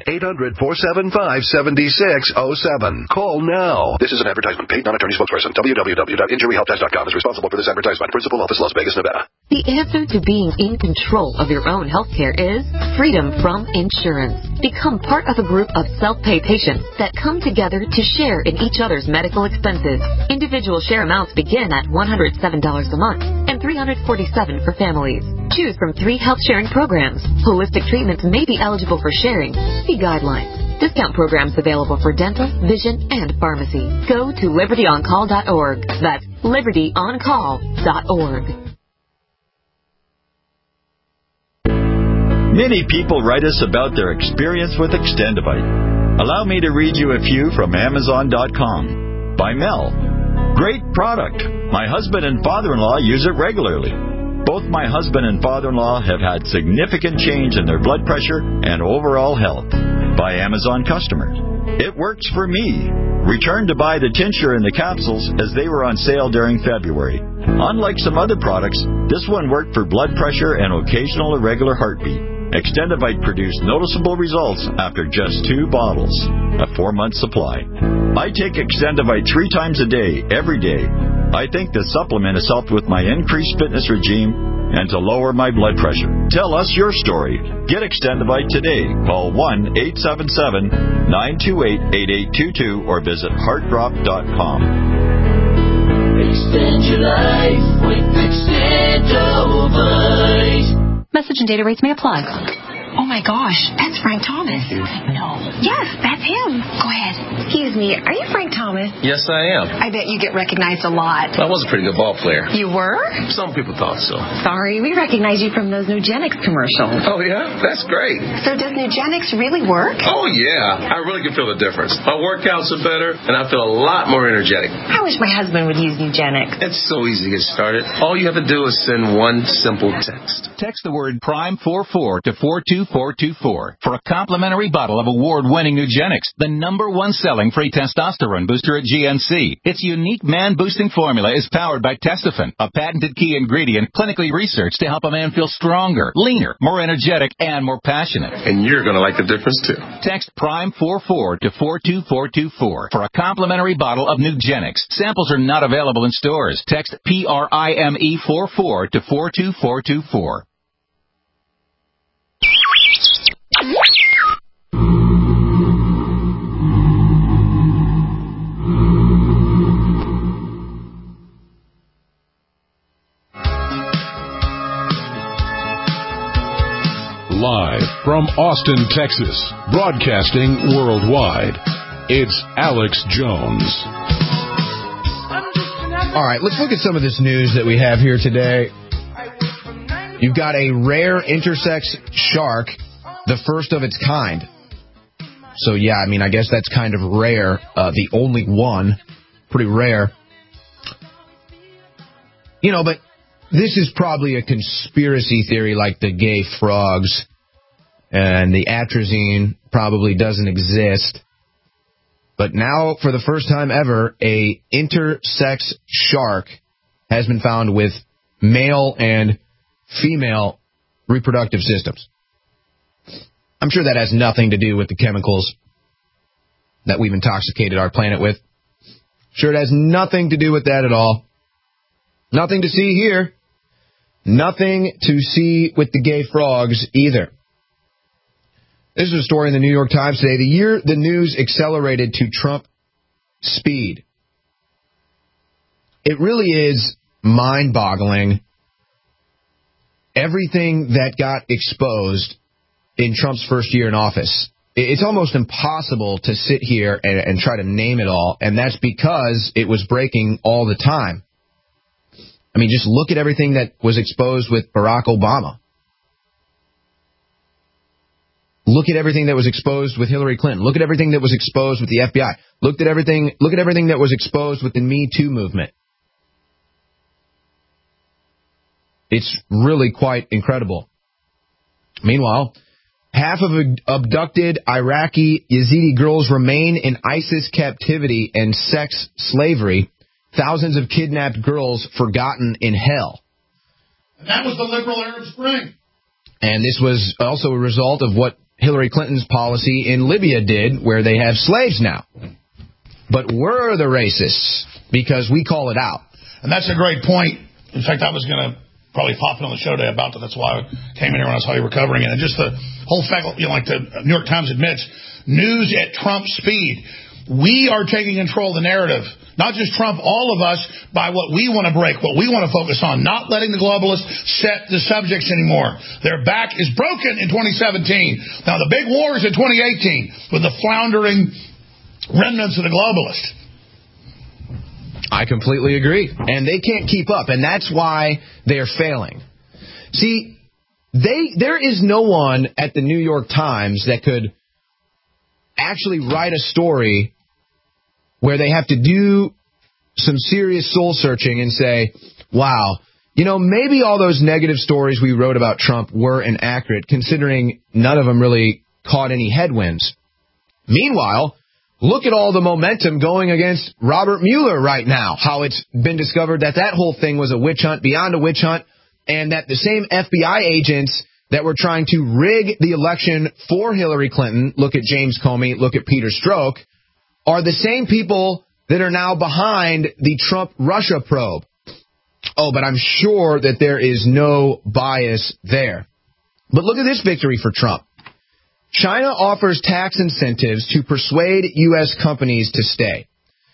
800-475-7607. Call now. This is an advertisement paid non-attorney spokesperson. www.injuryhelpdesk.com is responsible for this advertisement. Principal office, Las Vegas, Nevada. The answer to being in control of your own health care is freedom from insurance. Become part of a group of self-pay patients that come together to share in each other's medical expenses. Individual share amounts begin at $107 a month and $347 for families. Choose from 3 health-sharing programs. Holistic treatments may be eligible for sharing. See guidelines. Discount programs available for dental, vision, and pharmacy. Go to libertyoncall.org. That's libertyoncall.org. Many people write us about their experience with Extendivite. Allow me to read you a few from Amazon.com. By Mel. Great product. My husband and father-in-law use it regularly. Both my husband and father-in-law have had significant change in their blood pressure and overall health. By Amazon customers. It works for me. Return to buy the tincture and the capsules as they were on sale during February. Unlike some other products, this one worked for blood pressure and occasional irregular heartbeat. Extendivite produced noticeable results after just 2 bottles, a 4-month supply. I take Extendivite 3 times a day, every day. I think the supplement has helped with my increased fitness regime and to lower my blood pressure. Tell us your story. Get Extendivite today. Call 1-877-928-8822 or visit heartdrop.com. Extend your life with Extendivite. Message and data rates may apply. Oh my gosh, that's Frank Thomas. No. Yes, that's him. Go ahead. Excuse me, are you Frank Thomas? Yes, I am. I bet you get recognized a lot. I was a pretty good ball player. You were? Some people thought so. Sorry, we recognize you from those Nugenix commercials. Oh, yeah? That's great. So does Nugenix really work? Oh, yeah. I really can feel the difference. My workouts are better, and I feel a lot more energetic. I wish my husband would use Nugenix. It's so easy to get started. All you have to do is send one simple text. Text the word PRIME44 to 42424 for a complimentary bottle of award-winning Nugenix, the #1 selling free testosterone booster at GNC. Its unique man-boosting formula is powered by Testofen, a patented key ingredient clinically researched to help a man feel stronger, leaner, more energetic, and more passionate. And you're going to like the difference, too. Text PRIME44 to 42424 for a complimentary bottle of Nugenix. Samples are not available in stores. Text PRIME44 to 42424. Live from Austin, Texas, broadcasting worldwide, it's Alex Jones. All right, let's look at some of this news that we have here today. You've got a rare intersex shark, the first of its kind. So, yeah, I mean, I guess that's kind of rare. The only one. Pretty rare. You know, but this is probably a conspiracy theory like the gay frogs. And the atrazine probably doesn't exist. But now, for the first time ever, a intersex shark has been found with male and female reproductive systems. I'm sure that has nothing to do with the chemicals that we've intoxicated our planet with. Sure, it has nothing to do with that at all. Nothing to see here. Nothing to see with the gay frogs either. This is a story in the New York Times today. The year the news accelerated to Trump speed. It really is mind-boggling everything that got exposed in Trump's first year in office. It's almost impossible to sit here and try to name it all, and that's because it was breaking all the time. I mean, just look at everything that was exposed with Barack Obama. Look at everything that was exposed with Hillary Clinton. Look at everything that was exposed with the FBI. Look at everything that was exposed with the Me Too movement. It's really quite incredible. Meanwhile, half of abducted Iraqi Yazidi girls remain in ISIS captivity and sex slavery. Thousands of kidnapped girls forgotten in hell. And that was the liberal Arab Spring. And this was also a result of what Hillary Clinton's policy in Libya did, where they have slaves now. But we're the racists because we call it out. And that's a great point. In fact, I was going to probably pop in on the show today about that. That's why I came in here when I saw you were covering it. And just the whole fact, like the New York Times admits, news at Trump speed. We are taking control of the narrative. Not just Trump, all of us, by what we want to break, what we want to focus on, not letting the globalists set the subjects anymore. Their back is broken in 2017. Now, the big war is in 2018 with the floundering remnants of the globalists. I completely agree. And they can't keep up, and that's why they're failing. See, there is no one at the New York Times that could actually write a story where they have to do some serious soul searching and say, wow, maybe all those negative stories we wrote about Trump were inaccurate, considering none of them really caught any headwinds. Meanwhile, look at all the momentum going against Robert Mueller right now, how it's been discovered that whole thing was a witch hunt beyond a witch hunt, and that the same FBI agents that were trying to rig the election for Hillary Clinton, look at James Comey, look at Peter Strzok, are the same people that are now behind the Trump-Russia probe. Oh, but I'm sure that there is no bias there. But look at this victory for Trump. China offers tax incentives to persuade U.S. companies to stay.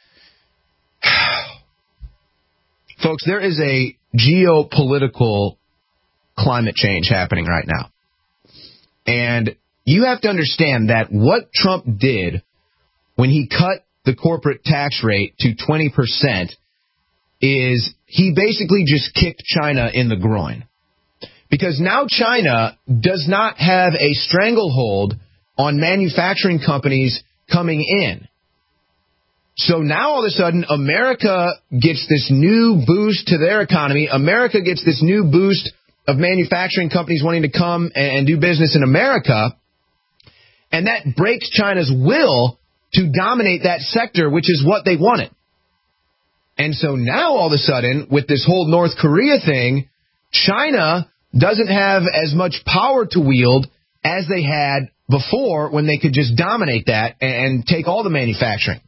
Folks, there is a geopolitical climate change happening right now. And you have to understand that what Trump did when he cut the corporate tax rate to 20% is he basically just kicked China in the groin. Because now China does not have a stranglehold on manufacturing companies coming in. So now all of a sudden, America gets this new boost to their economy. America gets this new boost of manufacturing companies wanting to come and do business in America. And that breaks China's will to dominate that sector, which is what they wanted. And so now all of a sudden, with this whole North Korea thing, China doesn't have as much power to wield as they had before when they could just dominate that and take all the manufacturing.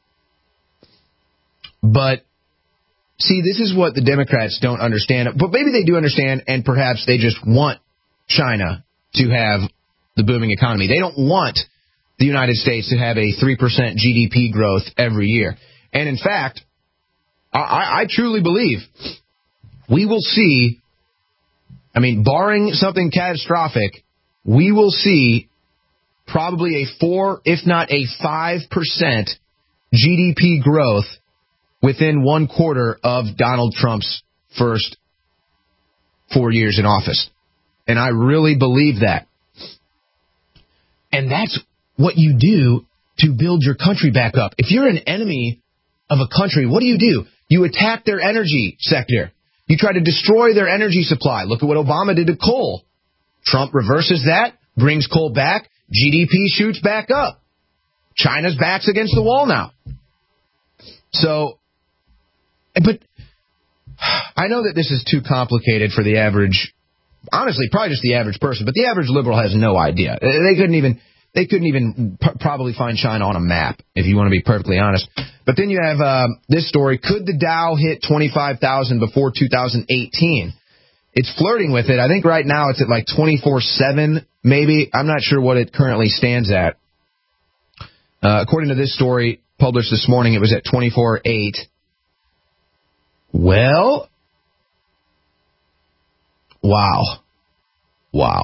But, see, this is what the Democrats don't understand. But maybe they do understand, and perhaps they just want China to have the booming economy. They don't want the United States to have a 3% GDP growth every year. And, in fact, I truly believe we will see, barring something catastrophic, we will see probably a 4, if not a 5% GDP growth within 1 quarter of Donald Trump's first 4 years in office. And I really believe that. And that's what you do to build your country back up. If you're an enemy of a country, what do? You attack their energy sector. You try to destroy their energy supply. Look at what Obama did to coal. Trump reverses that, brings coal back, GDP shoots back up. China's back's against the wall now. So, but I know that this is too complicated for the average, honestly, probably just the average person, but the average liberal has no idea. They couldn't even probably find China on a map, if you want to be perfectly honest. But then you have this story. Could the Dow hit 25,000 before 2018? It's flirting with it. I think right now it's at like 24,700, maybe. I'm not sure what it currently stands at. According to this story published this morning, it was at 24,800. Well, Wow.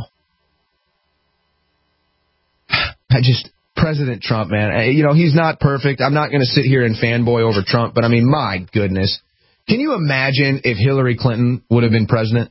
President Trump, man, he's not perfect. I'm not going to sit here and fanboy over Trump, but I mean, my goodness. Can you imagine if Hillary Clinton would have been president?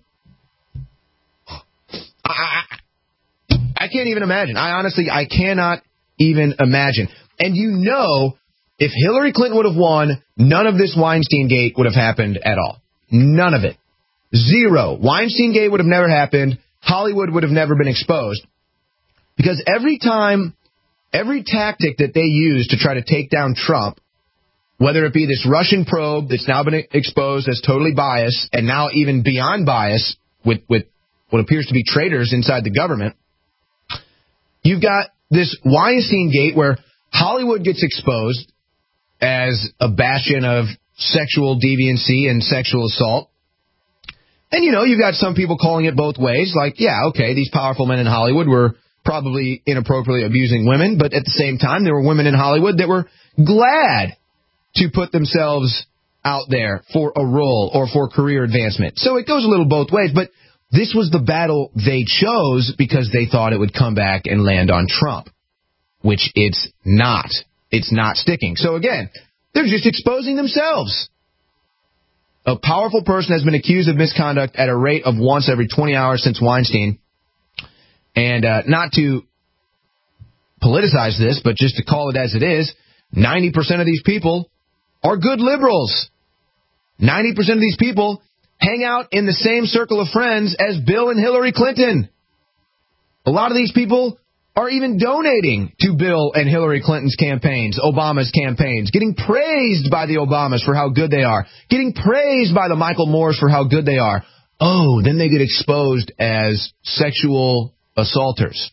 I can't even imagine. I cannot even imagine. And if Hillary Clinton would have won, none of this Weinstein Gate would have happened at all. None of it. Zero. Weinstein Gate would have never happened. Hollywood would have never been exposed. Because every tactic that they use to try to take down Trump, whether it be this Russian probe that's now been exposed as totally biased, and now even beyond bias with what appears to be traitors inside the government, you've got this Weinstein Gate where Hollywood gets exposed as a bastion of sexual deviancy and sexual assault. And, you've got some people calling it both ways, like, yeah, okay, these powerful men in Hollywood were probably inappropriately abusing women, but at the same time, there were women in Hollywood that were glad to put themselves out there for a role or for career advancement. So it goes a little both ways, but this was the battle they chose because they thought it would come back and land on Trump, which it's not. It's not sticking. So again, they're just exposing themselves. A powerful person has been accused of misconduct at a rate of once every 20 hours since Weinstein. And not to politicize this, but just to call it as it is, 90% of these people are good liberals. 90% of these people hang out in the same circle of friends as Bill and Hillary Clinton. A lot of these people are even donating to Bill and Hillary Clinton's campaigns, Obama's campaigns, getting praised by the Obamas for how good they are, getting praised by the Michael Moores for how good they are. Oh, then they get exposed as sexual assaulters.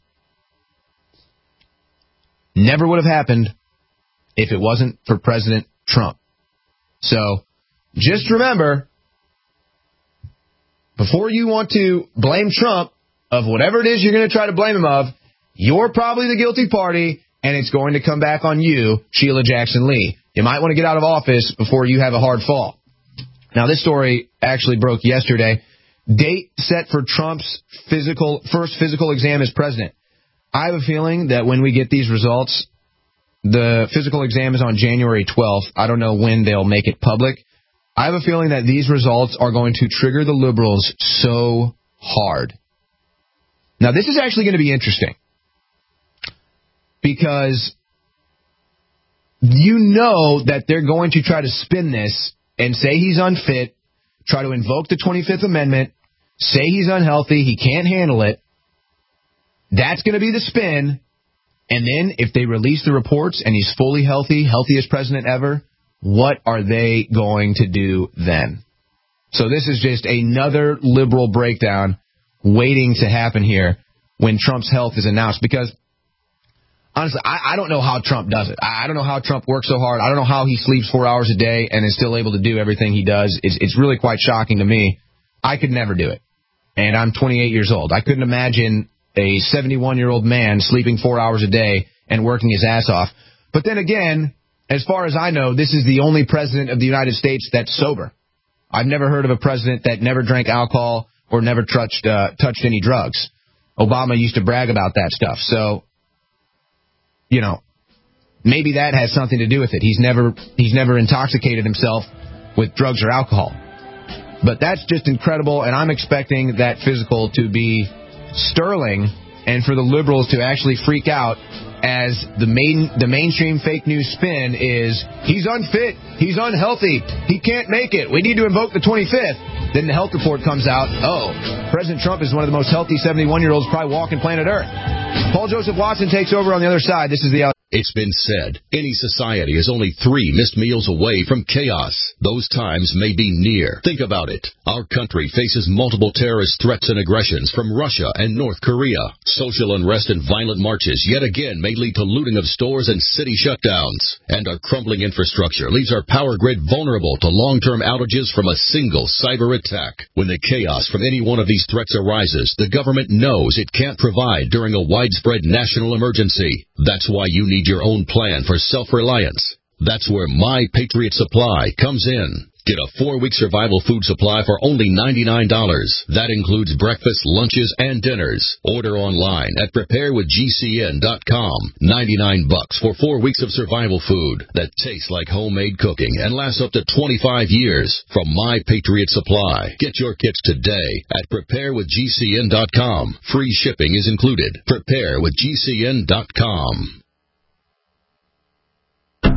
Never would have happened if it wasn't for President Trump. So just remember, before you want to blame Trump of whatever it is you're going to try to blame him of, you're probably the guilty party, and it's going to come back on you, Sheila Jackson Lee. You might want to get out of office before you have a hard fall. Now, this story actually broke yesterday. Date set for Trump's first physical exam as president. I have a feeling that when we get these results, the physical exam is on January 12th. I don't know when they'll make it public. I have a feeling that these results are going to trigger the liberals so hard. Now, this is actually going to be interesting because that they're going to try to spin this and say he's unfit, try to invoke the 25th Amendment, say he's unhealthy, he can't handle it. That's going to be the spin. And then if they release the reports and he's fully healthy, healthiest president ever, what are they going to do then? So this is just another liberal breakdown waiting to happen here when Trump's health is announced. Because, honestly, I don't know how Trump does it. I don't know how Trump works so hard. I don't know how he sleeps 4 hours a day and is still able to do everything he does. It's really quite shocking to me. I could never do it. And I'm 28 years old. I couldn't imagine a 71-year-old man sleeping 4 hours a day and working his ass off. But then again, as far as I know, this is the only president of the United States that's sober. I've never heard of a president that never drank alcohol or never touched any drugs. Obama used to brag about that stuff. So, maybe that has something to do with it. He's never intoxicated himself with drugs or alcohol. But that's just incredible, and I'm expecting that physical to be sterling and for the liberals to actually freak out as the mainstream fake news spin is he's unfit, he's unhealthy, he can't make it, we need to invoke the 25th. Then the health report comes out, President Trump is one of the most healthy 71-year-olds probably walking planet Earth. Paul Joseph Watson takes over on the other side. This is the It's been said, any society is only 3 missed meals away from chaos. Those times may be near. Think about it. Our country faces multiple terrorist threats and aggressions from Russia and North Korea. Social unrest and violent marches yet again may lead to looting of stores and city shutdowns. And our crumbling infrastructure leaves our power grid vulnerable to long-term outages from a single cyber attack. When the chaos from any one of these threats arises, the government knows it can't provide during a widespread national emergency. That's why you need your own plan for self-reliance. That's where My Patriot Supply comes in. Get a 4-week survival food supply for only $99. That includes breakfast, lunches, and dinners. Order online at preparewithgcn.com. $99 for 4 weeks of survival food that tastes like homemade cooking and lasts up to 25 years from My Patriot Supply. Get your kits today at preparewithgcn.com. Free shipping is included. Preparewithgcn.com.